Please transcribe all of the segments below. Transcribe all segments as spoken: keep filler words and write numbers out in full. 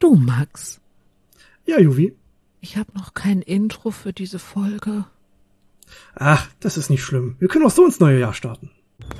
Du, Max. Ja, Juvi. Ich habe noch kein Intro für diese Folge. Ach, das ist nicht schlimm. Wir können auch so ins neue Jahr starten.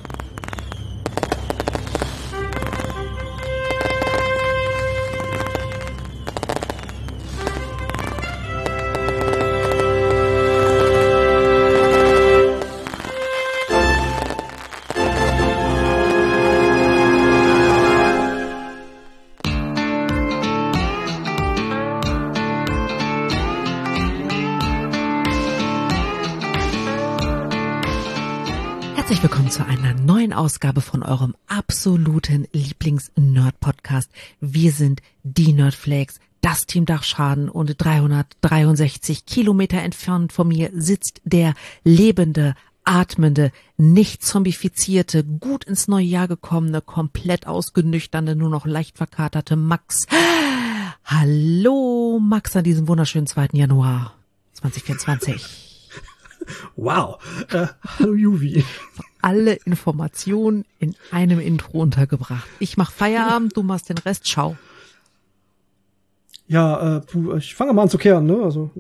Herzlich willkommen zu einer neuen Ausgabe von eurem absoluten Lieblings-Nerd-Podcast. Wir sind die Nerdflakes, das Team Dachschaden, und dreihundertdreiundsechzig Kilometer entfernt von mir sitzt der lebende, atmende, nicht zombifizierte, gut ins neue Jahr gekommene, komplett ausgenüchternde, nur noch leicht verkaterte Max. Hallo Max an diesem wunderschönen zweiten Januar zwanzig vierundzwanzig. Wow. Äh, hallo Juvi. Alle Informationen in einem Intro untergebracht. Ich mach Feierabend, du machst den Rest, ciao. Ja, äh, puh, ich fange mal an zu kehren, ne? Also.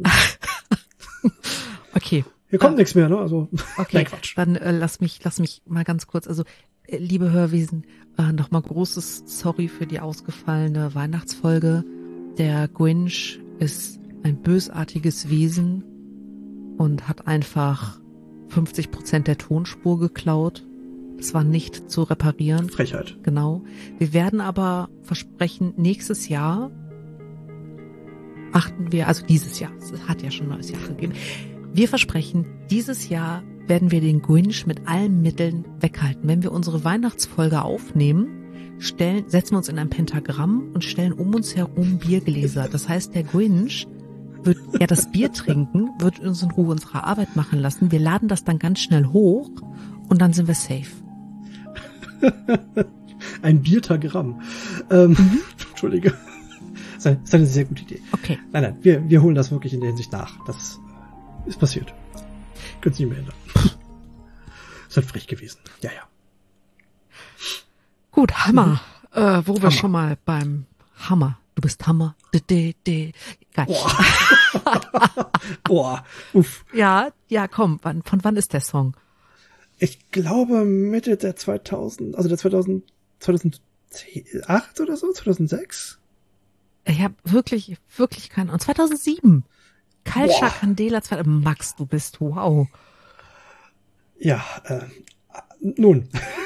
Okay. Hier kommt äh, nichts mehr, ne? Also. Okay, Nein, Quatsch. dann äh, lass mich, lass mich mal ganz kurz, also äh, liebe Hörwesen, äh, nochmal großes Sorry für die ausgefallene Weihnachtsfolge. Der Grinch ist ein bösartiges Wesen und hat einfach fünfzig Prozent der Tonspur geklaut. Es war nicht zu reparieren. Frechheit. Genau. Wir werden aber versprechen, nächstes Jahr achten wir, also dieses Jahr, es hat ja schon ein neues Jahr gegeben. Wir versprechen, dieses Jahr werden wir den Grinch mit allen Mitteln weghalten. Wenn wir unsere Weihnachtsfolge aufnehmen, stellen, setzen wir uns in ein Pentagramm und stellen um uns herum Biergläser. Das heißt, der Grinch wird ja das Bier trinken, wird uns in Ruhe unsere Arbeit machen lassen. Wir laden das dann ganz schnell hoch und dann sind wir safe. Ein Biertagramm. Ähm, mhm. Entschuldige. Das ist eine sehr gute Idee. Okay. Nein, nein, wir, wir holen das wirklich in der Hinsicht nach. Das ist passiert. Können Sie nicht mehr ändern. Ist halt frech gewesen. Ja, ja. Gut, Hammer. Mhm. Äh, wo wir Hammer. schon mal beim Hammer. Du bist Hammer. De, de, de. Geil. Boah. Boah. Uff. Ja, ja, komm. Wann, von wann ist der Song? Ich glaube Mitte der zweitausend, also der zweitausend, zweitausendacht oder so, zweitausendsechs. Ich habe wirklich, wirklich keinen. Und zweitausendsieben. Kalcha Boah. Candela. Max, du bist wow. Ja, äh, nun.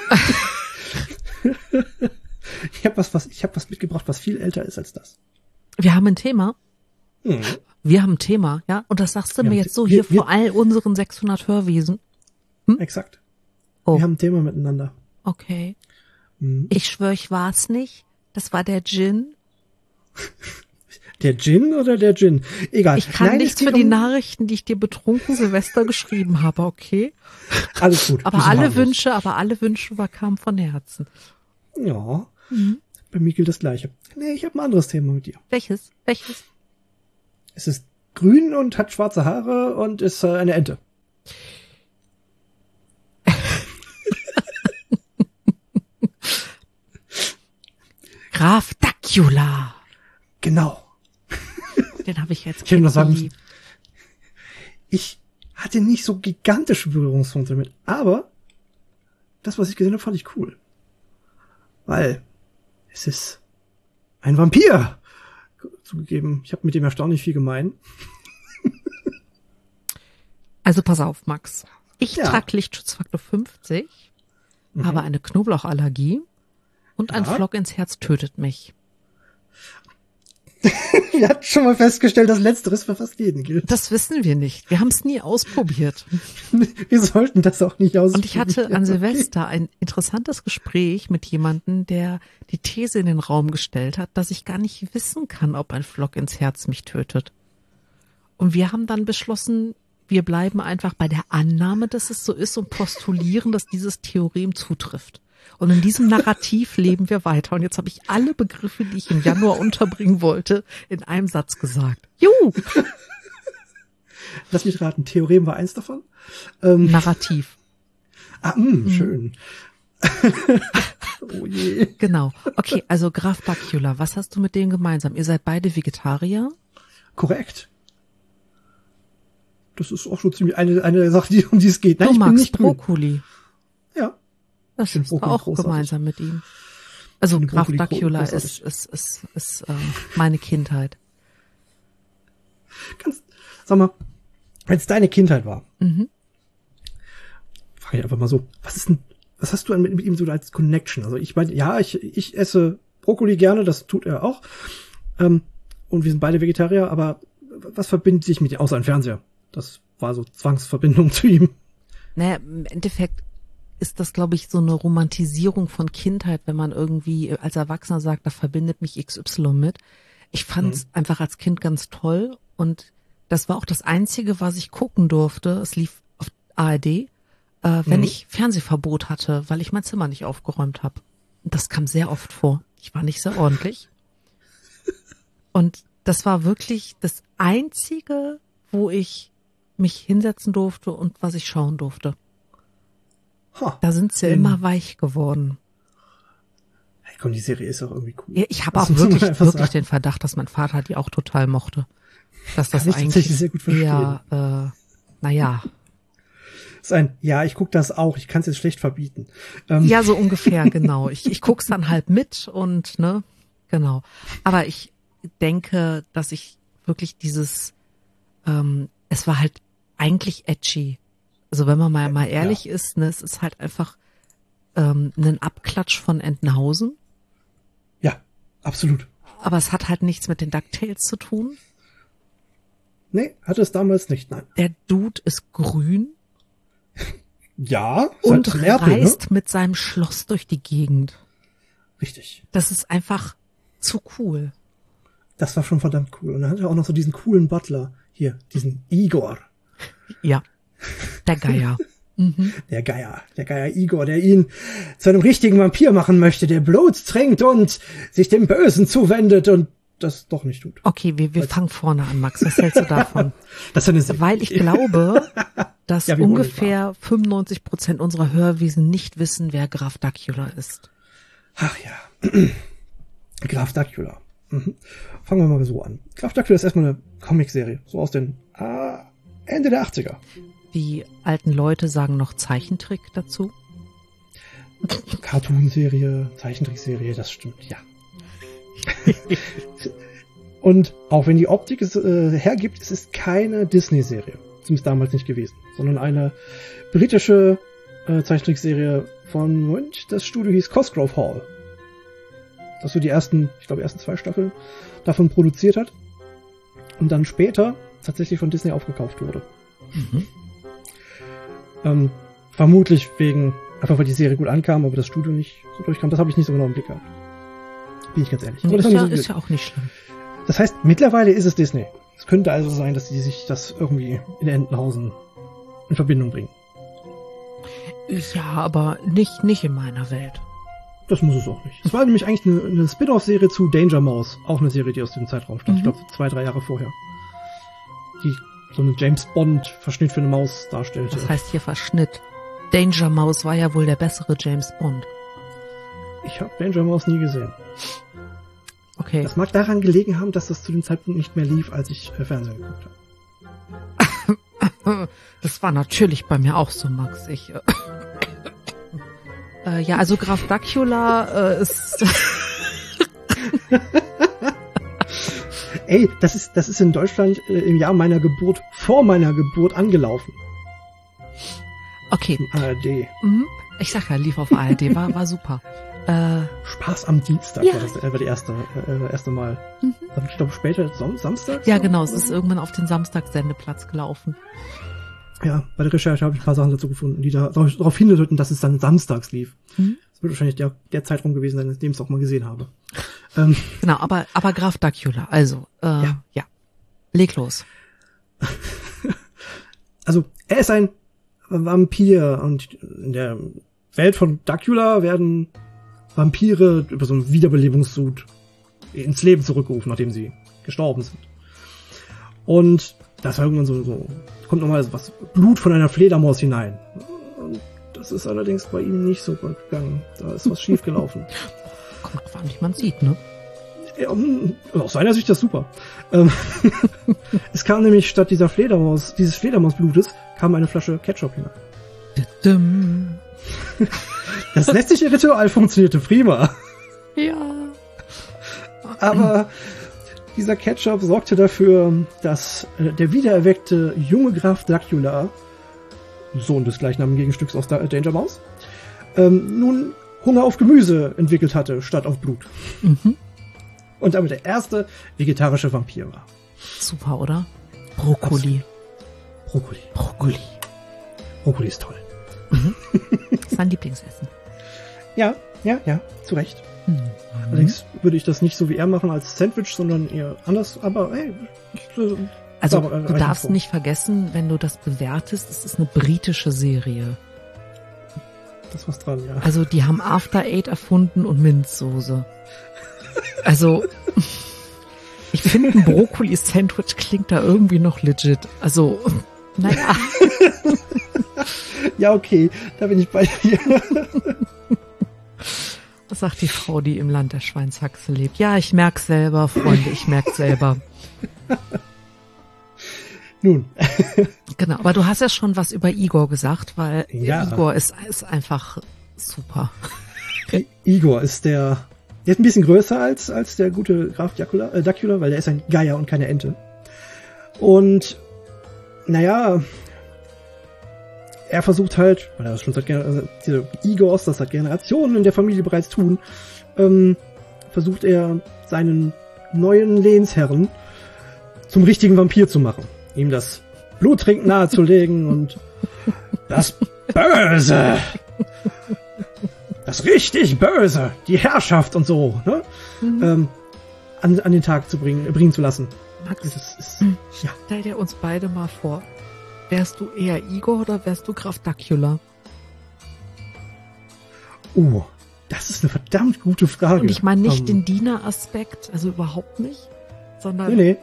Ich habe was, was, ich habe was mitgebracht, was viel älter ist als das. Wir haben ein Thema. Hm. Wir haben ein Thema, ja. Und das sagst du Wir mir haben- jetzt so wir- hier wir- vor all unseren sechshundert Hörwesen. Exakt. Oh, Wir haben ein Thema miteinander. okay. Hm. Ich schwöre, ich war's nicht. Das war der Gin. Der Gin oder der Gin? Egal. Ich kann Nein, es nichts geht für die um- Nachrichten, die ich dir betrunken Silvester geschrieben habe, okay? Alles gut. Aber wir sind alle harmlos. Wünsche, aber alle Wünsche war kamen von Herzen. Ja. Mhm. Bei mir gilt das Gleiche. Nee, ich habe ein anderes Thema mit dir. Welches? Welches? Es ist grün und hat schwarze Haare und ist äh, eine Ente. Graf Dracula. Genau. Den habe ich jetzt Ich hätte noch sagen geliebt. Ich hatte nicht so gigantische Berührungspunkte damit, aber das, was ich gesehen habe, fand ich cool. Weil es ist ein Vampir. Zugegeben, ich habe mit dem erstaunlich viel gemein. Also pass auf, Max. Ich Ja. trage Lichtschutzfaktor fünfzig, Mhm. habe eine Knoblauchallergie und ein Ja. Flock ins Herz tötet mich. Wir hatten schon mal festgestellt, dass Letzteres für fast jeden gilt. Das wissen wir nicht. Wir haben es nie ausprobiert. Wir sollten das auch nicht ausprobieren. Und ich hatte an Silvester ein interessantes Gespräch mit jemandem, der die These in den Raum gestellt hat, dass ich gar nicht wissen kann, ob ein Flock ins Herz mich tötet. Und wir haben dann beschlossen, wir bleiben einfach bei der Annahme, dass es so ist und postulieren, dass dieses Theorem zutrifft. Und in diesem Narrativ leben wir weiter. Und jetzt habe ich alle Begriffe, die ich im Januar unterbringen wollte, in einem Satz gesagt. Juhu! Lass mich raten, Theorem war eins davon. Ähm, Narrativ. ah, mh, schön. Oh je. Genau. Okay, also Graf Dacula, was hast du mit dem gemeinsam? Ihr seid beide Vegetarier? Korrekt. Das ist auch schon ziemlich eine, eine Sache, die, um die es geht. Nein, du ich bin magst nicht grün. Brokkoli. Ja. Das Ich find ist auch Brokkoli großartig. gemeinsam mit ihm. Also Ich find Graf Brokkoli Dacula großartig. ist, ist, ist, ist äh, meine Kindheit. Ganz, sag mal, wenn es deine Kindheit war, Mhm. frage ich einfach mal so, was ist denn, was hast du denn mit, mit ihm so als Connection? Also ich meine, ja, ich, ich esse Brokkoli gerne, das tut er auch. Ähm, und wir sind beide Vegetarier, aber was verbindet sich mit ihm, außer ein Fernseher? Das war so Zwangsverbindung zu ihm. Naja, im Endeffekt ist das, glaube ich, so eine Romantisierung von Kindheit, wenn man irgendwie als Erwachsener sagt, da verbindet mich X Y mit. Ich fand es Mhm. einfach als Kind ganz toll und das war auch das Einzige, was ich gucken durfte. Es lief auf A R D, äh, wenn Mhm. ich Fernsehverbot hatte, weil ich mein Zimmer nicht aufgeräumt habe. Das kam sehr oft vor. Ich war nicht sehr ordentlich. Und das war wirklich das Einzige, wo ich mich hinsetzen durfte und was ich schauen durfte. Ha. Da sind sie Ähm. immer weich geworden. Hey, komm, die Serie ist auch irgendwie cool. Ja, ich habe Das auch muss man wirklich, einfach wirklich sagen. den Verdacht, dass mein Vater die auch total mochte. Dass das Kann ich eigentlich tatsächlich sehr gut verstehen. eher, äh, naja, Das ist ein, ja, ich guck das auch, ich kann es jetzt schlecht verbieten. Ähm, ja, so ungefähr, genau. Ich, ich guck's dann halt mit und, ne, genau. Aber ich denke, dass ich wirklich dieses, ähm, es war halt eigentlich edgy. Also wenn man mal, mal ehrlich Ja. ist, ne, es ist halt einfach ähm, ein Abklatsch von Entenhausen. Ja, absolut. Aber es hat halt nichts mit den DuckTales zu tun. Nee, hatte es damals nicht, nein. Der Dude ist grün Ja, und halt Nerpel, reist ne? mit seinem Schloss durch die Gegend. Richtig. Das ist einfach zu cool. Das war schon verdammt cool. Und dann hatte er auch noch so diesen coolen Butler. Hier, diesen Igor. Ja, der Geier. Mhm. Der Geier, der Geier Igor, der ihn zu einem richtigen Vampir machen möchte, der Blut trinkt und sich dem Bösen zuwendet und das doch nicht tut. Okay, wir, wir fangen vorne an, Max. Was hältst du davon? Das ist eine Serie. Weil ich glaube, dass Ja, wir wollen ungefähr fünfundneunzig Prozent unserer Hörwesen nicht wissen, wer Graf Dacula ist. Ach ja. Graf Dacula. Mhm. Fangen wir mal so an. Graf Dacula ist erstmal eine Comicserie, so aus den äh, Ende der achtziger. Die alten Leute sagen noch Zeichentrick dazu. Cartoonserie, Zeichentrickserie, das stimmt, ja. Und auch wenn die Optik es äh, hergibt, es ist keine Disney-Serie. Zumindest damals nicht gewesen. Sondern eine britische äh, Zeichentrickserie von, Moment, das Studio hieß Cosgrove Hall. Das so die ersten, ich glaube, die ersten zwei Staffeln davon produziert hat. Und dann später tatsächlich von Disney aufgekauft wurde. Mhm. Ähm, vermutlich wegen, einfach weil die Serie gut ankam, aber das Studio nicht so durchkam. Das habe ich nicht so genau im Blick gehabt. Bin ich ganz ehrlich. Aber das, Ist ist ja, nicht so ist ja auch nicht schlimm. das heißt, mittlerweile ist es Disney. Es könnte also sein, dass die sich das irgendwie in Entenhausen in Verbindung bringen. Ja, aber nicht, nicht in meiner Welt. Das muss es auch nicht. Es war nämlich eigentlich eine, eine Spin-off-Serie zu Danger Mouse. Auch eine Serie, die aus dem Zeitraum stammt. Mhm. Ich glaube, zwei, drei Jahre vorher. Die so einen James Bond-Verschnitt für eine Maus darstellte. Das heißt hier Verschnitt. Danger Mouse war ja wohl der bessere James Bond. Ich habe Danger Mouse nie gesehen. Okay. Das mag daran gelegen haben, dass das zu dem Zeitpunkt nicht mehr lief, als ich äh, Fernsehen geguckt habe. Das war natürlich bei mir auch so, Max. Ich, äh, äh, ja, also Graf Dacula äh, ist... Ey, das ist, das ist in Deutschland äh, im Jahr meiner Geburt, vor meiner Geburt angelaufen. Okay. Im A R D. Mhm. Ich sag ja, lief auf A R D, war, war super. Äh, Spaß am Dienstag Ja. war das äh, war die erste, äh, erste Mal. Mhm. Dann, ich glaube später Sam Samstag. ja, genau, es ist irgendwann auf den Samstagssendeplatz gelaufen. Ja, bei der Recherche habe ich ein paar Sachen dazu gefunden, die da darauf darauf hindeuten, dass es dann samstags lief. Mhm. Das wird wahrscheinlich der, der Zeitraum gewesen sein, in dem ich es auch mal gesehen habe. Ähm, Genau, aber, aber Graf Dacula, also, äh, ja. ja. Leg los. also, er ist ein Vampir und in der Welt von Dacula werden Vampire über so einen Wiederbelebungssud ins Leben zurückgerufen, nachdem sie gestorben sind. Und das war irgendwann so, so kommt nochmal was Blut von einer Fledermaus hinein. Und Das ist allerdings bei ihm nicht so gut gegangen. Da ist was schief gelaufen. Kommt drauf an, wie man sieht, ne? Ja, aus seiner Sicht das super. Ähm, es kam nämlich statt dieser Fledermaus, dieses Fledermausblutes, kam eine Flasche Ketchup hinein. Dum. Das letztliche Ritual funktionierte prima. Ja. Aber dieser Ketchup sorgte dafür, dass äh, der wiedererweckte junge Graf Dracula, Sohn des gleichnamigen Gegenstücks aus da- Danger Mouse, ähm, nun Hunger auf Gemüse entwickelt hatte, statt auf Blut. Mhm. Und damit der erste vegetarische Vampir war. Super, oder? Brokkoli. Brokkoli. Brokkoli. Brokkoli ist toll. Mhm. Das ist mein Lieblingsessen. Ja, ja, ja, zu Recht. Mhm. Allerdings würde ich das nicht so wie er machen als Sandwich, sondern eher anders, aber hey. So, Also aber, äh, du darfst vor. nicht vergessen, wenn du das bewertest, es ist eine britische Serie. Das ist was dran, ja. Also die haben After Eight erfunden und Minzsoße. Also ich finde, ein Brokkoli-Sandwich klingt da irgendwie noch legit. Also, naja. Ja, okay, da bin ich bei dir. Was sagt die Frau, die im Land der Schweinshaxe lebt? Ja, ich merk's selber, Freunde, ich merk's selber. Nun. Genau, aber du hast ja schon was über Igor gesagt, weil Ja. Igor ist, ist einfach super. I- Igor ist der, der ist ein bisschen größer als, als der gute Graf Dracula, äh, Dracula, weil der ist ein Geier und keine Ente. Und, naja, er versucht halt, weil er das schon seit, Gener- also diese Igors, das seit Generationen in der Familie bereits tun, ähm, versucht er seinen neuen Lehnsherren zum richtigen Vampir zu machen. Ihm das Bluttrinken nahezulegen und das Böse, das richtig Böse, die Herrschaft und so, ne? Mhm. Ähm, an, an den Tag zu bringen, bringen zu lassen. Max, Das ist, Mhm. ja. stell dir uns beide mal vor. Wärst du eher Igor oder wärst du Graf Dracula? Oh, das ist eine verdammt gute Frage. Und ich meine nicht Ähm, den Dieneraspekt, also überhaupt nicht, sondern Nee, nee.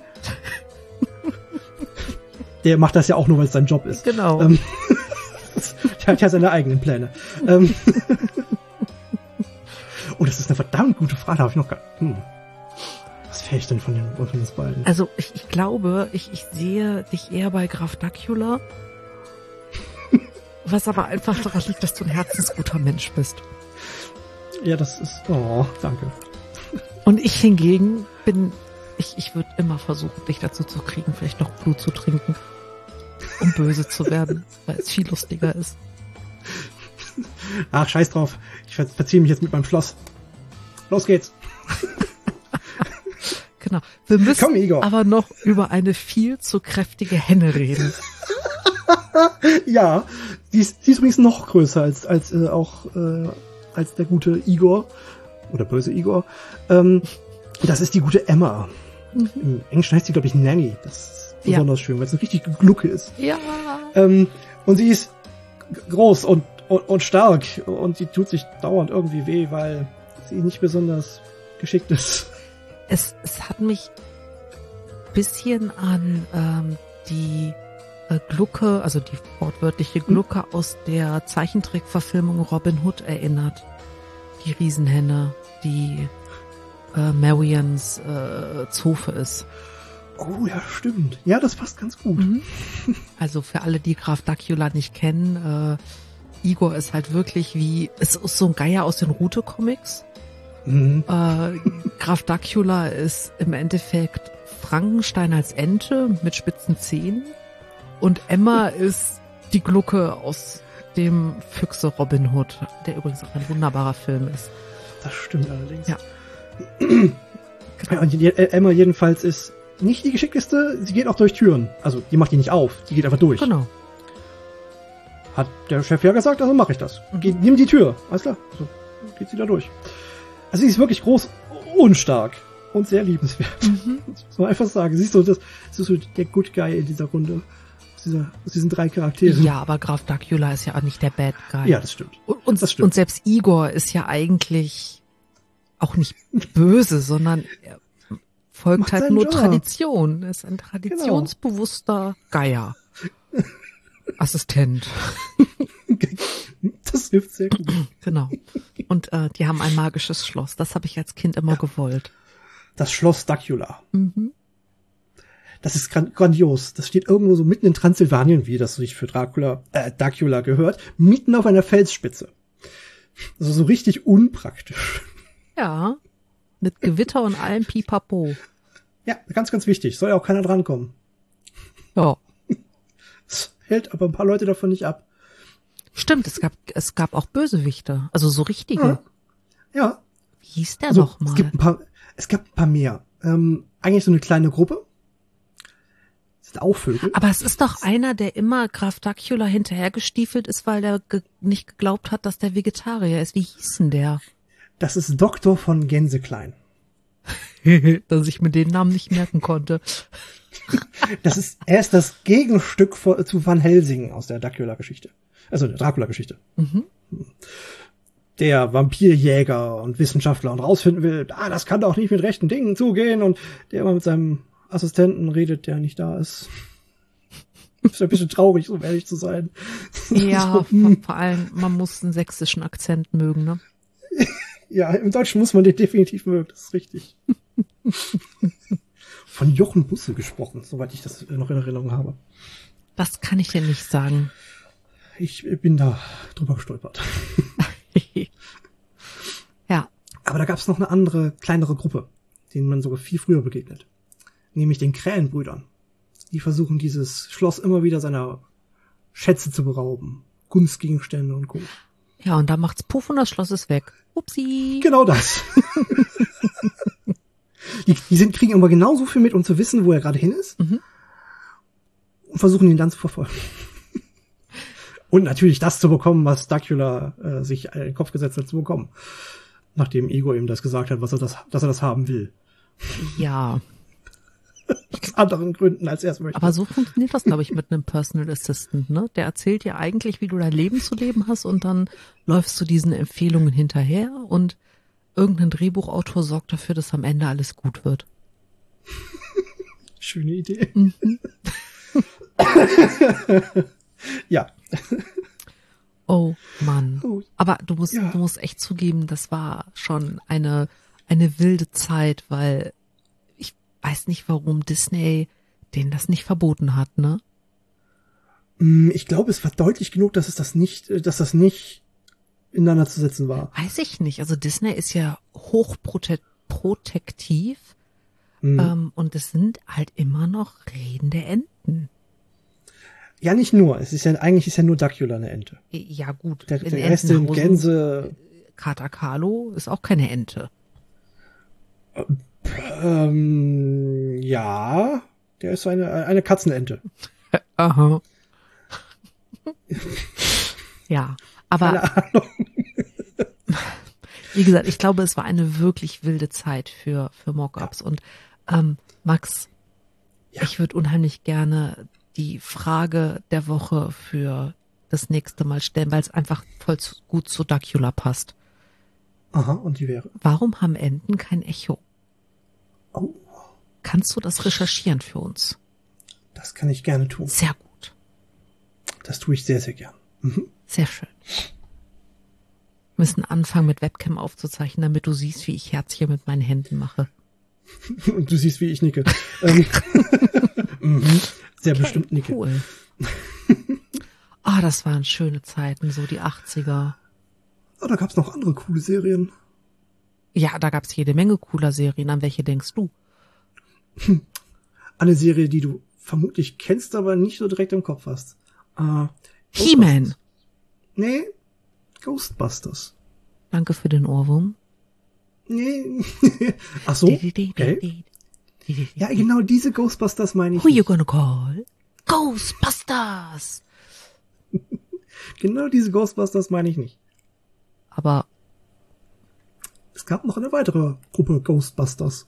Der macht das ja auch nur, weil es sein Job ist. genau. Ähm, der hat ja seine eigenen Pläne. Ähm, oh, das ist eine verdammt gute Frage. Da habe ich noch gar... Hm. Was fährt ich denn von, den, von uns beiden? Also ich, ich glaube, ich, ich sehe dich eher bei Graf Dracula, was aber einfach daran liegt, dass du ein herzensguter Mensch bist. Ja, das ist... Oh, danke. Und ich hingegen bin, ich, ich würde immer versuchen, dich dazu zu kriegen, vielleicht noch Blut zu trinken, um böse zu werden, weil es viel lustiger ist. Ach, scheiß drauf. Ich ver verziehe mich jetzt mit meinem Schloss. Los geht's. Genau. Wir müssen Komm, Igor. aber noch über eine viel zu kräftige Henne reden. Ja, die ist, die ist übrigens noch größer als, als äh, auch äh, als der gute Igor. Oder böse Igor. Ähm, das ist die gute Emma. Mhm. Im Englischen heißt sie, glaube ich, Nanny. Das ist Ja. besonders schön, weil es eine richtige Glucke ist. Ja. Ähm, und sie ist g- groß und, und, und stark. Und sie tut sich dauernd irgendwie weh, weil sie nicht besonders geschickt ist. Es, es hat mich bisschen an ähm, die äh, Glucke, also die wortwörtliche Glucke aus der Zeichentrickverfilmung Robin Hood erinnert. Die Riesenhenne, die äh, Marians äh, Zofe ist. Oh ja, stimmt. Ja, das passt ganz gut. Mhm. Also für alle, die Graf Dracula nicht kennen, äh, Igor ist halt wirklich wie, es ist so ein Geier aus den Rute-Comics. Mhm. Äh, Graf Dracula ist im Endeffekt Frankenstein als Ente mit spitzen Zähnen und Emma ist die Glucke aus dem Füchse Robin Hood, der übrigens auch ein wunderbarer Film ist. Das stimmt allerdings. Ja. Ja, und die, äh, Emma jedenfalls ist nicht die geschickteste. Sie geht auch durch Türen. Also, die macht die nicht auf. Die geht einfach durch. Genau. Hat der Chef ja gesagt, also mache ich das. Geh, nimm die Tür. Alles klar. Also, geht sie da durch. Also, sie ist wirklich groß und stark. Und sehr liebenswert. Mhm. Das muss man einfach sagen. Siehst du, das, das ist so der Good Guy in dieser Runde. Aus, dieser, aus diesen drei Charakteren. Ja, aber Graf Dracula ist ja auch nicht der Bad Guy. Ja, das stimmt. Und, und, das stimmt. und selbst Igor ist ja eigentlich auch nicht böse, sondern er folgt Macht halt seinen nur Job. Tradition. Er ist ein traditionsbewusster Geier. Assistent. Das hilft sehr gut. Genau. Und äh, die haben ein magisches Schloss. Das habe ich als Kind immer ja. gewollt. Das Schloss Dracula. Mhm. Das ist gran- grandios. Das steht irgendwo so mitten in Transsilvanien, wie das sich für Dracula, äh, Dracula gehört, mitten auf einer Felsspitze. Also so richtig unpraktisch. Ja. Mit Gewitter und allem Pipapo. Ja, ganz, ganz wichtig. Soll ja auch keiner drankommen. Ja. Das hält aber ein paar Leute davon nicht ab. Stimmt, es gab, es gab auch Bösewichte. Also so richtige. Ja. ja. Wie hieß der also, noch mal? Es gibt ein paar, es gab ein paar mehr. Ähm, eigentlich so eine kleine Gruppe. Das sind auch Vögel. Aber es ist doch einer, der immer Graf Dracula hinterhergestiefelt ist, weil der ge- nicht geglaubt hat, dass der Vegetarier ist. Wie hieß denn der? Das ist Doktor von Gänseklein. Dass ich mir den Namen nicht merken konnte. Das ist, er ist das Gegenstück vor, zu Van Helsing aus der Dracula-Geschichte. Also der Dracula-Geschichte. Mhm. Der Vampirjäger und Wissenschaftler und rausfinden will, ah, das kann doch nicht mit rechten Dingen zugehen, und der immer mit seinem Assistenten redet, der nicht da ist. Ist ein bisschen traurig, um ehrlich zu sein. Ja, vor, vor allem, man muss einen sächsischen Akzent mögen, ne? Ja, im Deutschen muss man den definitiv mögen, das ist richtig. Von Jochen Busse gesprochen, soweit ich das noch in Erinnerung habe. Das kann ich dir nicht sagen. Ich bin da drüber gestolpert. Ja. Aber da gab es noch eine andere, kleinere Gruppe, denen man sogar viel früher begegnet. Nämlich den Krähenbrüdern. Die versuchen, dieses Schloss immer wieder seiner Schätze zu berauben. Kunstgegenstände und Co. Ja, und da macht's Puff und das Schloss ist weg. Upsi. Genau das. die die sind, kriegen aber genauso viel mit, um zu wissen, wo er gerade hin ist. Mhm. Und versuchen ihn dann zu verfolgen. Und natürlich das zu bekommen, was Dracula äh, sich in den Kopf gesetzt hat zu bekommen. Nachdem Igor ihm das gesagt hat, was er das, dass er das haben will. Ja. Aus anderen Gründen, als er es möchte. Aber so funktioniert das, glaube ich, mit einem Personal Assistant, ne? Der erzählt dir eigentlich, wie du dein Leben zu leben hast, und dann läufst du diesen Empfehlungen hinterher und irgendein Drehbuchautor sorgt dafür, dass am Ende alles gut wird. Schöne Idee. Mhm. Ja. Oh Mann. Oh, Aber du musst, ja. du musst echt zugeben, das war schon eine, eine wilde Zeit, weil ich weiß nicht, warum Disney denen das nicht verboten hat, ne? Ich glaube, es war deutlich genug, dass es das nicht, dass das nicht ineinander zu setzen war. Weiß ich nicht. Also Disney ist ja hochprotektiv, Mhm. ähm, und es sind halt immer noch redende Enten. Ja, nicht nur. Es ist ja, eigentlich ist ja nur Dracula eine Ente. Ja gut, Der, in der Rest sind Entenhausen, Gänse. Katakalo ist auch keine Ente. Ähm, ja, der ist eine, eine Katzenente. Aha. Ja, aber Keine Ahnung. wie gesagt, ich glaube, es war eine wirklich wilde Zeit für für Mock-ups. Ja. Und ähm, Max, ja. ich würde unheimlich gerne die Frage der Woche für das nächste Mal stellen, weil es einfach voll zu, gut zu Dracula passt. Aha, und die wäre? Warum haben Enten kein Echo? Oh. Kannst du das recherchieren für uns? Das kann ich gerne tun. Sehr gut. Das tue ich sehr, sehr gern. Mhm. Sehr schön. Wir müssen anfangen, mit Webcam aufzuzeichnen, damit du siehst, wie ich Herzchen mit meinen Händen mache. Und du siehst, wie ich nicke. ähm, mhm. Sehr okay, bestimmt nicke. Cool. Ah, oh, das waren schöne Zeiten, so die achtziger. Oh, da gab's noch andere coole Serien. Ja, da gab's jede Menge cooler Serien. An welche denkst du? Hm. Eine Serie, die du vermutlich kennst, aber nicht so direkt im Kopf hast. Uh, He-Man. Nee, Ghostbusters. Danke für den Ohrwurm. Nee. Ach so, okay. Ja, genau diese Ghostbusters meine ich. Who you gonna call? Ghostbusters! Genau diese Ghostbusters meine ich nicht. Aber es gab noch eine weitere Gruppe Ghostbusters.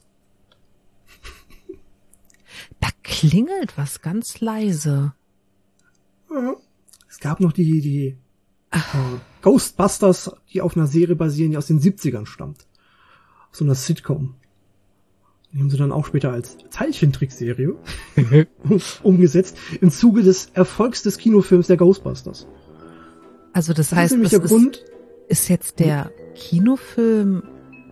Da klingelt was ganz leise. Ja. Es gab noch die, die äh, Ghostbusters, die auf einer Serie basieren, die aus den siebzigern stammt. Aus so einer Sitcom. Die haben sie dann auch später als Zeichentrickserie umgesetzt im Zuge des Erfolgs des Kinofilms der Ghostbusters. Also das, Das heißt, ist nämlich das der Grund. ist, ist jetzt der Kinofilm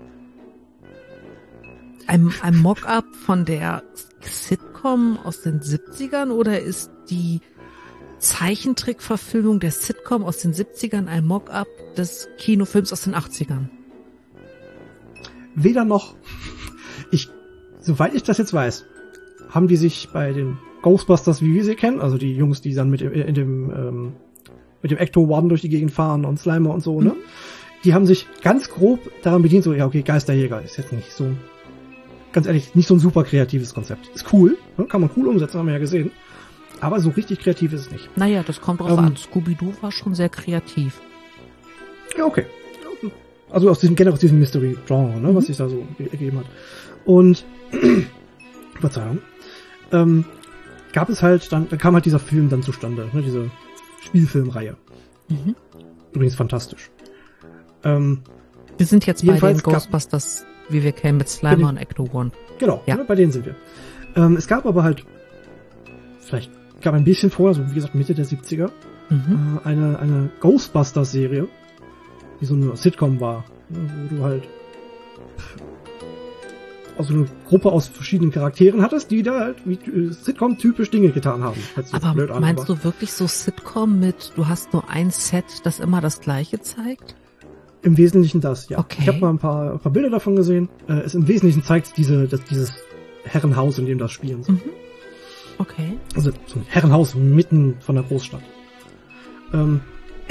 ein, ein Mock-up von der Sitcom aus den siebzigern oder ist die Zeichentrickverfilmung der Sitcom aus den siebzigern ein Mock-up des Kinofilms aus den achtzigern? Weder noch. Ich, soweit ich das jetzt weiß, haben die sich bei den Ghostbusters, wie wir sie kennen, also die Jungs, die dann mit dem, in dem, ähm, mit dem Ecto One durch die Gegend fahren und Slimer und so, mhm. ne? Die haben sich ganz grob daran bedient, so, ja, okay, Geisterjäger ist jetzt nicht so, ganz ehrlich, nicht so ein super kreatives Konzept. Ist cool, ne? Kann man cool umsetzen, haben wir ja gesehen. Aber so richtig kreativ ist es nicht. Naja, das kommt drauf ähm, an. Scooby-Doo war schon sehr kreativ. Ja, okay. Also aus diesem, generell aus diesem Mystery-Genre, ne, mhm. was sich da so ergeben hat. Und, Verzeihung, ähm, gab es halt dann, da kam halt dieser Film dann zustande, ne, diese Spielfilmreihe. Mhm. Übrigens fantastisch. Ähm, wir sind jetzt bei den Ghostbusters, wie wir kennen, mit Slimer den, und Ecto One. Genau, ja. Ne, bei denen sind wir. Ähm, es gab aber halt, vielleicht gab ein bisschen vorher, so wie gesagt Mitte der siebziger, mhm. äh, eine, eine Ghostbusters-Serie, die so eine Sitcom war, wo du halt also eine Gruppe aus verschiedenen Charakteren hattest, die da halt wie Sitcom-typisch Dinge getan haben. Aber blöd an, meinst aber. du wirklich so Sitcom mit, du hast nur ein Set, das immer das Gleiche zeigt? Im Wesentlichen das, ja. Okay. Ich habe mal ein paar, ein paar Bilder davon gesehen. Äh, es im Wesentlichen zeigt diese, das, dieses Herrenhaus, in dem das spielen soll. Mhm. Okay. Also so ein Herrenhaus mitten von der Großstadt. Ähm,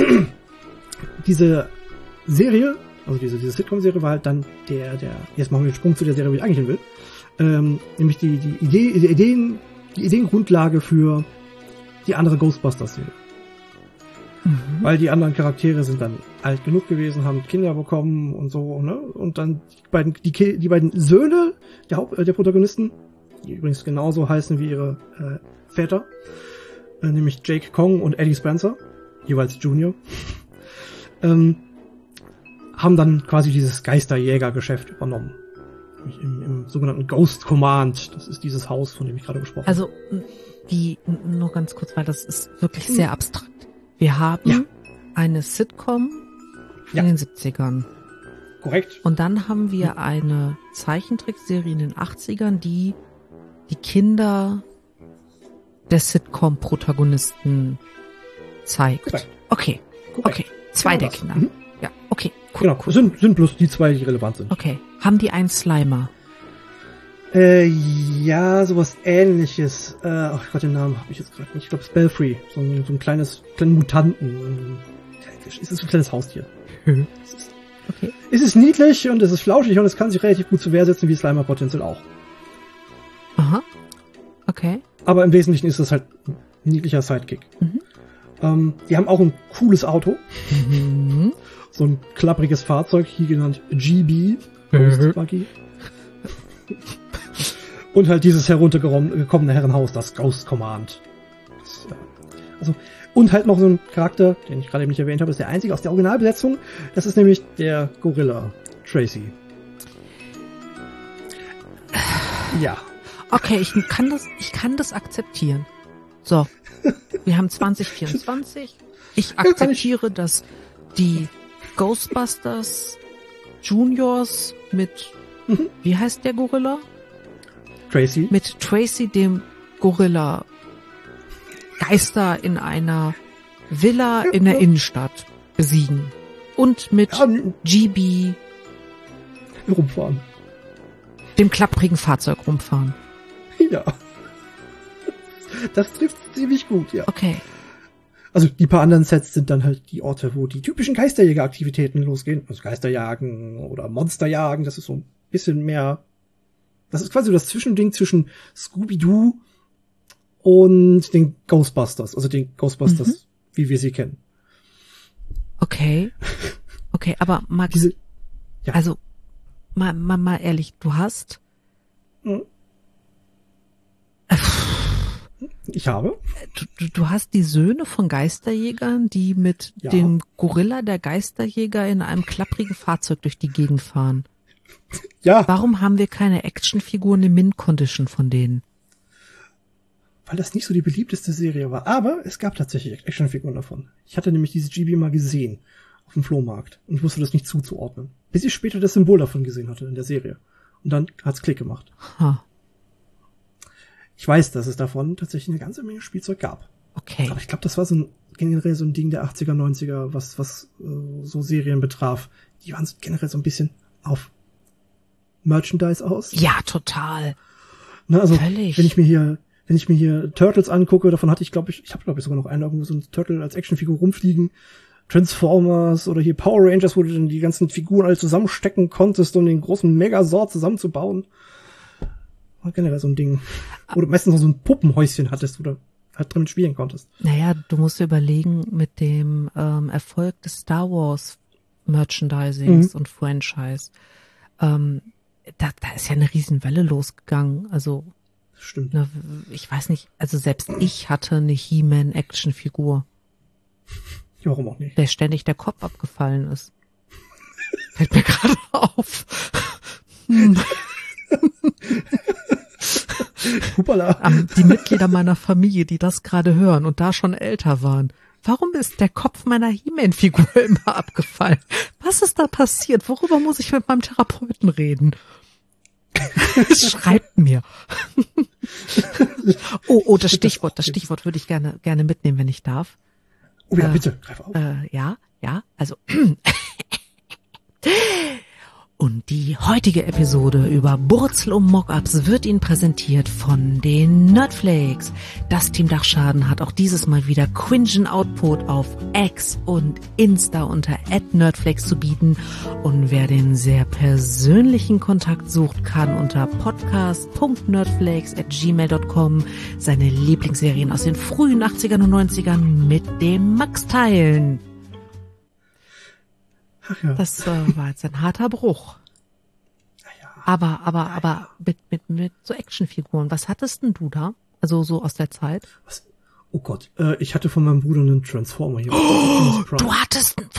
diese Serie, also diese, diese Sitcom-Serie war halt dann der, der, jetzt machen wir den Sprung zu der Serie, wo ich eigentlich hin will, ähm, nämlich die, die Idee, die Ideen, die Ideengrundlage für die andere Ghostbusters-Serie. Mhm. Weil die anderen Charaktere sind dann alt genug gewesen, haben Kinder bekommen und so, ne, und dann die beiden, die, die beiden Söhne der Haupt, äh, der Protagonisten, die übrigens genauso heißen wie ihre äh, Väter, äh, nämlich Jake Kong und Eddie Spencer, jeweils Junior, ähm, haben dann quasi dieses Geisterjäger-Geschäft übernommen. Im, im sogenannten Ghost Command. Das ist dieses Haus, von dem ich gerade gesprochen habe. Also, die, nur ganz kurz, weil das ist wirklich sehr hm. abstrakt. Wir haben ja. eine Sitcom ja. in den siebzigern. Korrekt. Und dann haben wir hm. eine Zeichentrickserie in den achtzigern, die die Kinder der Sitcom-Protagonisten zeigt. Korrekt. Okay, Korrekt. okay. Zwei genau der Kinder. Mhm. Ja, okay. Cool, genau, cool. Sind, sind bloß die zwei, die relevant sind. Okay. Haben die einen Slimer? Äh, ja, sowas ähnliches. Äh, ach Gott, den Namen habe ich jetzt gerade nicht. Ich glaube Spellfree. So ein, so ein kleines, kleinen Mutanten. Es ist so ein kleines Haustier. Mhm. Es ist, okay. Es ist niedlich und es ist flauschig und es kann sich relativ gut zur Wehr setzen, wie Slimer potenziell auch. Aha. Okay. Aber im Wesentlichen ist es halt ein niedlicher Sidekick. Mhm. Ähm, die haben auch ein cooles Auto. Mhm. So ein klappriges Fahrzeug, hier genannt G B. Ghost Buggy. Und halt dieses heruntergekommene Herrenhaus, das Ghost Command. Das, äh, also, und halt noch so ein Charakter, den ich gerade eben nicht erwähnt habe, ist der einzige aus der Originalbesetzung. Das ist nämlich der Gorilla Tracy. Ja. Okay, ich kann das, ich kann das akzeptieren. So. Wir haben zwanzig vierundzwanzig. Ich akzeptiere, dass die Ghostbusters Juniors mit, mhm. wie heißt der Gorilla? Tracy. Mit Tracy, dem Gorilla, Geister in einer Villa ja, in der ja. Innenstadt besiegen. Und mit ja, G B rumfahren. Dem klapprigen Fahrzeug rumfahren. Ja. Das trifft ziemlich gut, ja. Okay. Also die paar anderen Sets sind dann halt die Orte, wo die typischen Geisterjäger-Aktivitäten losgehen. Also Geisterjagen oder Monsterjagen, das ist so ein bisschen mehr. Das ist quasi das Zwischending zwischen Scooby-Doo und den Ghostbusters. Also den Ghostbusters, mhm. wie wir sie kennen. Okay. Okay, aber Max, Diese, ja. also mal, mal, mal ehrlich, du hast mhm. Ich habe. Du, du, du hast die Söhne von Geisterjägern, die mit ja. dem Gorilla der Geisterjäger in einem klapprigen Fahrzeug durch die Gegend fahren. Ja, Warum haben wir keine Actionfiguren in Mint-Condition von denen? weil das nicht so die beliebteste Serie war. Aber es gab tatsächlich Actionfiguren davon. Ich hatte nämlich diese G B mal gesehen auf dem Flohmarkt und ich wusste das nicht zuzuordnen. Bis ich später das Symbol davon gesehen hatte in der Serie. Und dann hat's Klick gemacht. Ha, Ich weiß, dass es davon tatsächlich eine ganze Menge Spielzeug gab. okay. Aber ich glaube, das war so ein generell so ein Ding der achtziger, neunziger, was was äh, so Serien betraf. Die waren so generell so ein bisschen auf Merchandise aus. Ja, total. Ne, also Völlig. wenn ich mir hier wenn ich mir hier Turtles angucke, davon hatte ich glaube ich, ich habe glaube ich sogar noch einen irgendwo so ein Turtle als Actionfigur rumfliegen. Transformers oder hier Power Rangers, wo du dann die ganzen Figuren alle zusammenstecken konntest, um den großen Megazord zusammenzubauen. War generell so ein Ding. Oder meistens noch so ein Puppenhäuschen hattest, wo du halt drin spielen konntest. Naja, du musst dir überlegen, mit dem ähm, Erfolg des Star Wars Merchandisings Mhm. und Franchise, ähm, da, da ist ja eine Riesenwelle losgegangen. Also, Das stimmt. ne, ich weiß nicht, also selbst ich hatte eine He-Man-Action-Figur, Ja, warum auch nicht? der ständig der Kopf abgefallen ist. Fällt mir gerade auf. Hm. Hupala. An die Mitglieder meiner Familie, die das gerade hören und da schon älter waren. Warum ist der Kopf meiner He-Man-Figur immer abgefallen? Was ist da passiert? Worüber muss ich mit meinem Therapeuten reden? Schreibt mir. Oh, oh, das Stichwort, das Stichwort würde ich gerne, gerne mitnehmen, wenn ich darf. Oh ja, Äh, bitte, greif auf. Äh, ja, ja, also. Und die heutige Episode über Burzel und Mockups wird Ihnen präsentiert von den Nerdflakes. Das Team Dachschaden hat auch dieses Mal wieder cringen Output auf X und Insta unter at nerdflakes zu bieten. Und wer den sehr persönlichen Kontakt sucht, kann unter podcast punkt nerdflakes at gmail punkt com seine Lieblingsserien aus den frühen achtzigern und neunzigern mit dem Max teilen. Ach ja. Das äh, war jetzt ein harter Bruch. Naja. Aber, aber, aber mit, mit, mit so Actionfiguren. Was hattest denn du da? Also so aus der Zeit? Was? Oh Gott, äh, ich hatte von meinem Bruder einen Transformer hier. Optimus Prime. Du hattest einen...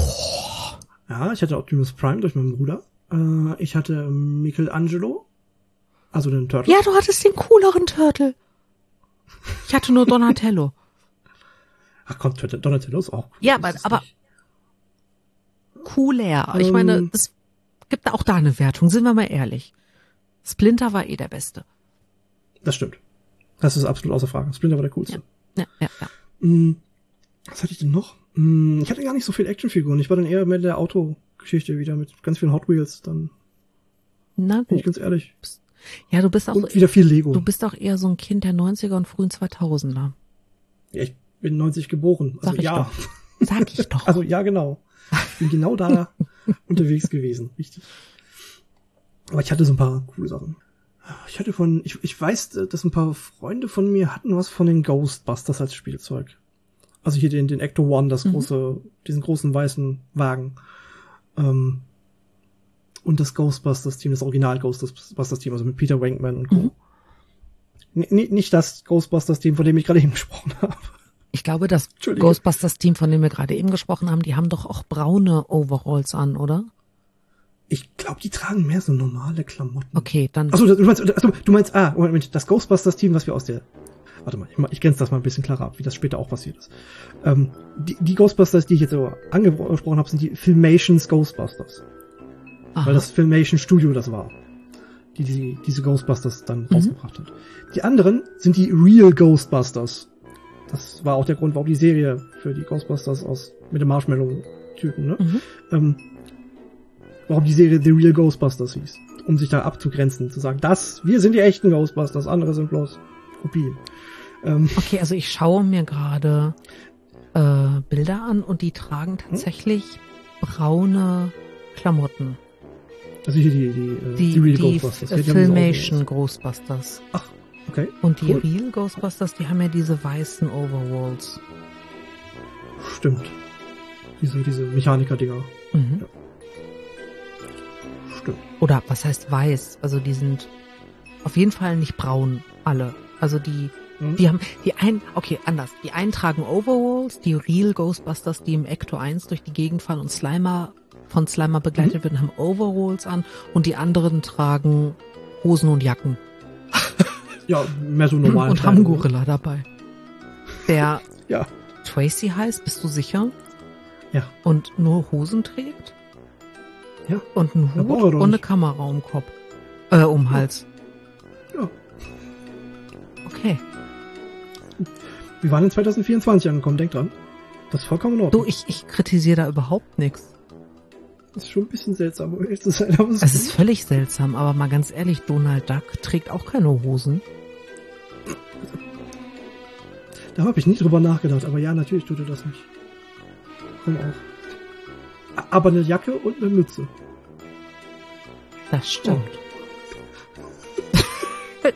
Ja, ich hatte Optimus Prime durch meinen Bruder. Äh, ich hatte Michelangelo, also den Turtle. Ja, du hattest den cooleren Turtle. Ich hatte nur Donatello. Ach komm, Donatello ist auch cool. Ja, Das aber, ist aber nicht- cooler. Ich Ähm. meine, es gibt auch da eine Wertung, sind wir mal ehrlich. Splinter war eh der Beste. Das stimmt. Das ist absolut außer Frage. Splinter war der coolste. Ja, ja, ja. Hm, was hatte ich denn noch? Hm, ich hatte gar nicht so viel Actionfiguren. Ich war dann eher mit der Autogeschichte wieder, mit ganz vielen Hot Wheels. Dann Na bin ich gut. ganz ehrlich. Ja, du bist auch, Und wieder viel Lego. du bist auch eher so ein Kind der neunziger und frühen zweitausender. Ja, ich bin neunzig geboren. Also Sag ich ja. doch. Sag ich doch. Also ja, genau. Ich bin genau da unterwegs gewesen. Richtig. Aber ich hatte so ein paar coole Sachen. Ich hatte von, ich, ich weiß, dass ein paar Freunde von mir hatten was von den Ghostbusters als Spielzeug. Also hier den, den Ecto One, das Mhm. große, diesen großen weißen Wagen. Ähm, und das Ghostbusters-Team, das Original Ghostbusters-Team, also mit Peter Venkman und Co. Mhm. N- nicht das Ghostbusters-Team, von dem ich gerade eben gesprochen habe. Ich glaube, das Entschuldige. Ghostbusters-Team, von dem wir gerade eben gesprochen haben, die haben doch auch braune Overalls an, oder? Ich glaube, die tragen mehr so normale Klamotten. Okay, dann. Achso, du meinst, achso, du meinst, ah, Moment, das Ghostbusters-Team, was wir aus der, warte mal, ich, ich grenze das mal ein bisschen klarer ab, wie das später auch passiert ist. Ähm, die, die Ghostbusters, die ich jetzt so angesprochen habe, sind die Filmations Ghostbusters. Aha. Weil das Filmation Studio das war, die, die diese Ghostbusters dann Mhm. rausgebracht hat. Die anderen sind die Real Ghostbusters. Das war auch der Grund, warum die Serie für die Ghostbusters aus, mit dem Marshmallow-Typen, ne? Mhm. Ähm, warum die Serie The Real Ghostbusters hieß. Um sich da abzugrenzen, zu sagen, das, wir sind die echten Ghostbusters, andere sind bloß Kopien. Ähm, Okay, also ich schaue mir gerade äh, Bilder an und die tragen tatsächlich braune Klamotten. also hier die, die, äh, Die, die Real die Ghostbusters. F- Ja, die haben diese Filmation Overalls. Ghostbusters. Ach, okay. Und die Cool. Real Ghostbusters, die haben ja diese weißen Overalls. Stimmt. Diese, diese Mechaniker-Dinger. Mhm. Stimmt. Oder was heißt weiß? Also die sind auf jeden Fall nicht braun, alle. Also die, Mhm. die haben, die einen, okay, anders. Die einen tragen Overalls, die Real Ghostbusters, die im Ecto eins durch die Gegend fahren und Slimer von Slimer begleitet mhm. werden, haben Overalls an und die anderen tragen Hosen und Jacken. Ja, mehr so normal. Und haben Gorilla dabei. Der ja. Tracy heißt, bist du sicher? Ja. Und nur Hosen trägt? Ja. Und einen Hut und eine Kamera um Kopf. Äh, um den Hals. Ja. Okay. Wir waren in zwanzig vierundzwanzig angekommen, denk dran. Das ist vollkommen in Ordnung. Du, ich, ich kritisiere da überhaupt nichts. Das ist schon ein bisschen seltsam, um ehrlich zu sein. Aber es ist, ist völlig seltsam, aber mal ganz ehrlich, Donald Duck trägt auch keine Hosen. Da habe ich nie drüber nachgedacht, aber ja, natürlich tut er das nicht. Komm auf. Aber eine Jacke und eine Mütze. Das stimmt. Oh.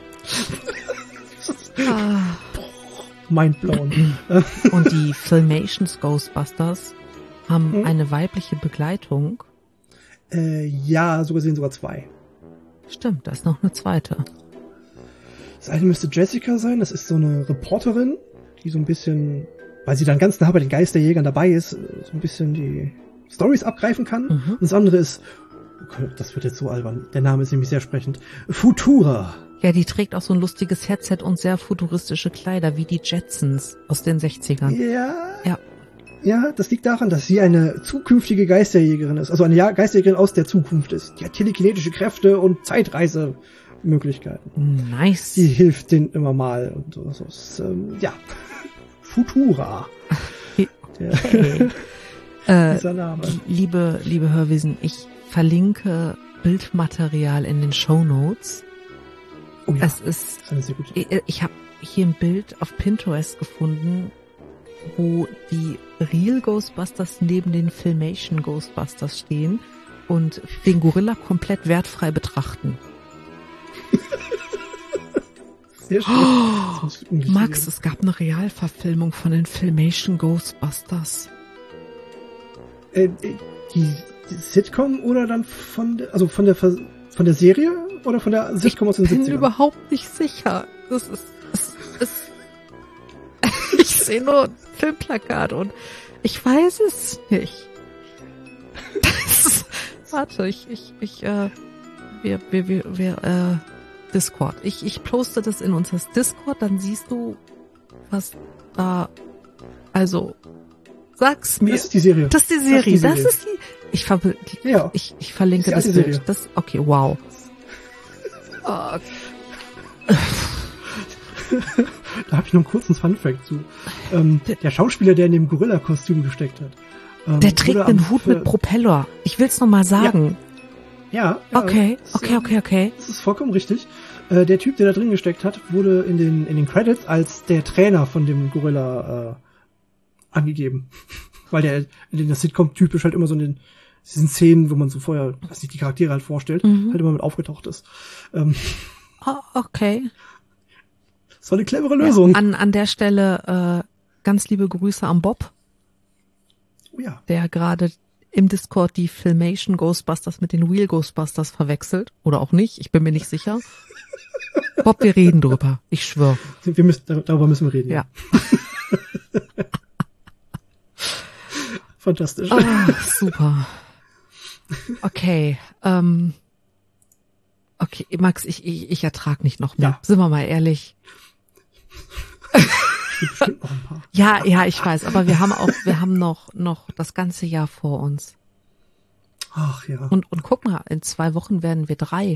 ah. Mindblown. Und die Filmations Ghostbusters haben hm? eine weibliche Begleitung. Äh, ja, so gesehen sogar zwei. Stimmt, da ist noch eine zweite. Das eine müsste Jessica sein, das ist so eine Reporterin, die so ein bisschen, weil sie dann ganz nah bei den Geisterjägern dabei ist, so ein bisschen die Storys abgreifen kann. Mhm. Und das andere ist, okay, das wird jetzt so albern, der Name ist nämlich sehr sprechend, Futura. Ja, die trägt auch so ein lustiges Headset und sehr futuristische Kleider, wie die Jetsons aus den sechzigern. Ja. Ja. Ja, das liegt daran, dass sie eine zukünftige Geisterjägerin ist, also eine Geisterjägerin aus der Zukunft ist. Die hat telekinetische Kräfte und Zeitreisemöglichkeiten. Nice. Die hilft denen immer mal und so. so ist, ähm, ja. Futura. Okay. äh, dieser Name. Liebe, liebe Hörwesen, ich verlinke Bildmaterial in den Shownotes. Oh ja, es ist, das ist eine sehr gute ich, ich habe hier ein Bild auf Pinterest gefunden, wo die Real Ghostbusters neben den Filmation Ghostbusters stehen und den Gorilla komplett wertfrei betrachten. Sehr schön. Oh, Max, es gab eine Realverfilmung von den Filmation Ghostbusters. Äh, die, die Sitcom oder dann von der, also von der von der Serie oder von der Sitcom aus den siebzigern? Ich bin überhaupt nicht sicher. Das ist, das ist ich sehe nur ein Filmplakat und ich weiß es nicht. Das, warte, ich, ich, ich, äh, wir, wir, wir, wir, äh, Discord. Ich, ich poste das in unser Discord, dann siehst du, was da, also, sag's mir. Das ist die Serie. Das ist die Serie. Das ist die, Serie. Das ist die ich, ver ja. ich, ich verlinke das, das Bild. Das, okay, wow. Oh. Da habe ich noch einen kurzen Funfact zu. Ähm, der Schauspieler, der in dem Gorilla-Kostüm gesteckt hat. Ähm, der trägt einen Hut mit Propeller. Ich will's noch mal sagen. Ja. ja, ja okay, okay, okay, okay. Das ist vollkommen richtig. Äh, der Typ, der da drin gesteckt hat, wurde in den in den Credits als der Trainer von dem Gorilla äh, angegeben. Weil der in den Sitcom typisch halt immer so in den diesen Szenen, wo man so vorher, weiß nicht, die Charaktere halt vorstellt, mhm. halt immer mit aufgetaucht ist. Ähm, oh, okay. Das war eine clevere Lösung. Ja, an, an der Stelle äh, ganz liebe Grüße an Bob. Oh ja. Der gerade im Discord die Filmation Ghostbusters mit den Real Ghostbusters verwechselt. Oder auch nicht, ich bin mir nicht sicher. Bob, wir reden drüber. Ich schwöre. Wir müssen, darüber müssen wir reden. Ja. Fantastisch. Oh, super. Okay. Ähm, okay, Max, ich, ich, ich ertrag nicht noch mehr. Ja. Sind wir mal ehrlich. Bestimmt noch ein paar. Ja, ja, ich weiß, aber wir haben auch, wir haben noch, noch das ganze Jahr vor uns. Ach ja. Und, und guck mal, in zwei Wochen werden wir drei.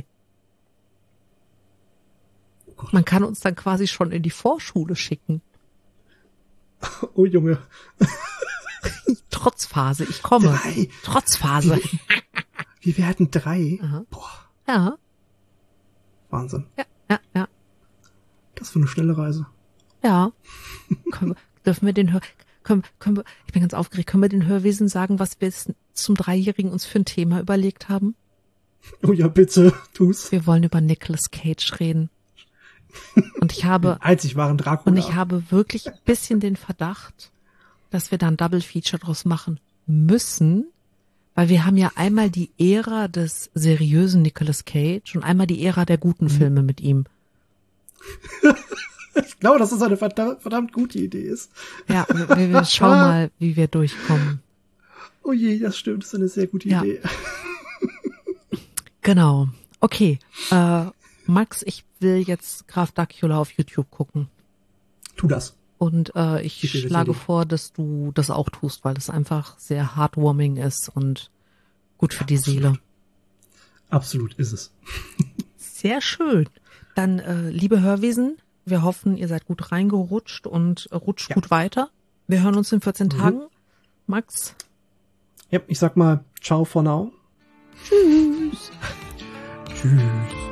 Oh Gott. Man kann uns dann quasi schon in die Vorschule schicken. Oh Junge. Trotzphase, ich komme. Drei. Trotzphase. Wir werden drei. Aha. Boah. Ja. Wahnsinn. Ja, ja, ja. Das war eine schnelle Reise. Ja. können wir, dürfen wir den Hör, können, können wir, ich bin ganz aufgeregt, können wir den Hörwesen sagen, was wir jetzt zum Dreijährigen uns für ein Thema überlegt haben? Oh ja, bitte, tu's. Wir wollen über Nicolas Cage reden. Und ich habe, den einzig wahren Dracula. Und ich habe wirklich ein bisschen den Verdacht, dass wir da ein Double Feature draus machen müssen, weil wir haben ja einmal die Ära des seriösen Nicolas Cage und einmal die Ära der guten Filme mit ihm. Ich glaube, dass das eine verdammt, verdammt gute Idee ist. Ja, wir, wir schauen mal, wie wir durchkommen. Oh je, das stimmt, das ist eine sehr gute Ja. Idee. Genau. Okay. Äh, Max, ich will jetzt Graf Dracula auf YouTube gucken. Tu das. Und äh, ich Ich will das schlage Idee. vor, dass du das auch tust, weil es einfach sehr heartwarming ist und gut für die Absolut. Seele. Absolut ist es. Sehr schön. Dann, äh, liebe Hörwesen, wir hoffen, ihr seid gut reingerutscht und äh, rutscht Ja. gut weiter. Wir hören uns in vierzehn Mhm. Tagen. Max, Ja, ich sag mal, ciao for now. tschüss. Tschüss.